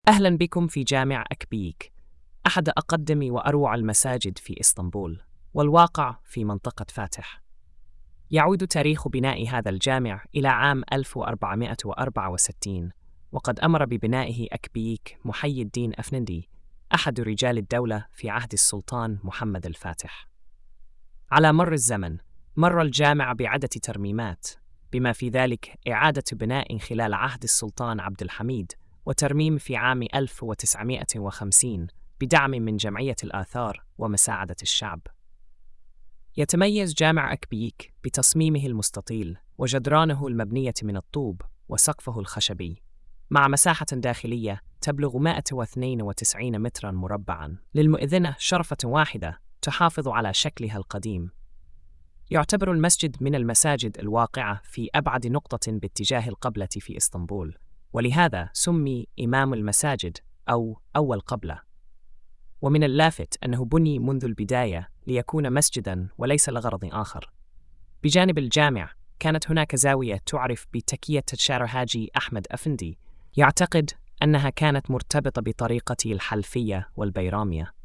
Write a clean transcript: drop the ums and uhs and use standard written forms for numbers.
أهلا بكم في جامع أكبيك، أحد أقدم وأروع المساجد في إسطنبول، والواقع في منطقة فاتح. يعود تاريخ بناء هذا الجامع إلى عام 1464، وقد أمر ببنائه أكبيك محي الدين أفندي، أحد رجال الدولة في عهد السلطان محمد الفاتح. على مر الزمن، مر الجامع بعدة ترميمات، بما في ذلك إعادة بناء خلال عهد السلطان عبد الحميد، وترميم في عام 1950 بدعم من جمعية الآثار ومساعدة الشعب. يتميز جامع أكبيك بتصميمه المستطيل وجدرانه المبنية من الطوب وسقفه الخشبي، مع مساحة داخلية تبلغ 192 متراً مربعاً، للمؤذنة شرفة واحدة تحافظ على شكلها القديم. يعتبر المسجد من المساجد الواقعة في أبعد نقطة باتجاه القبلة في إسطنبول، ولهذا سمي إمام المساجد أو أول قبلة. ومن اللافت أنه بني منذ البداية ليكون مسجداً وليس لغرض آخر. بجانب الجامع كانت هناك زاوية تعرف بتكية الشارهاجي أحمد أفندي، يعتقد أنها كانت مرتبطة بطريقته الحلفية والبيرامية.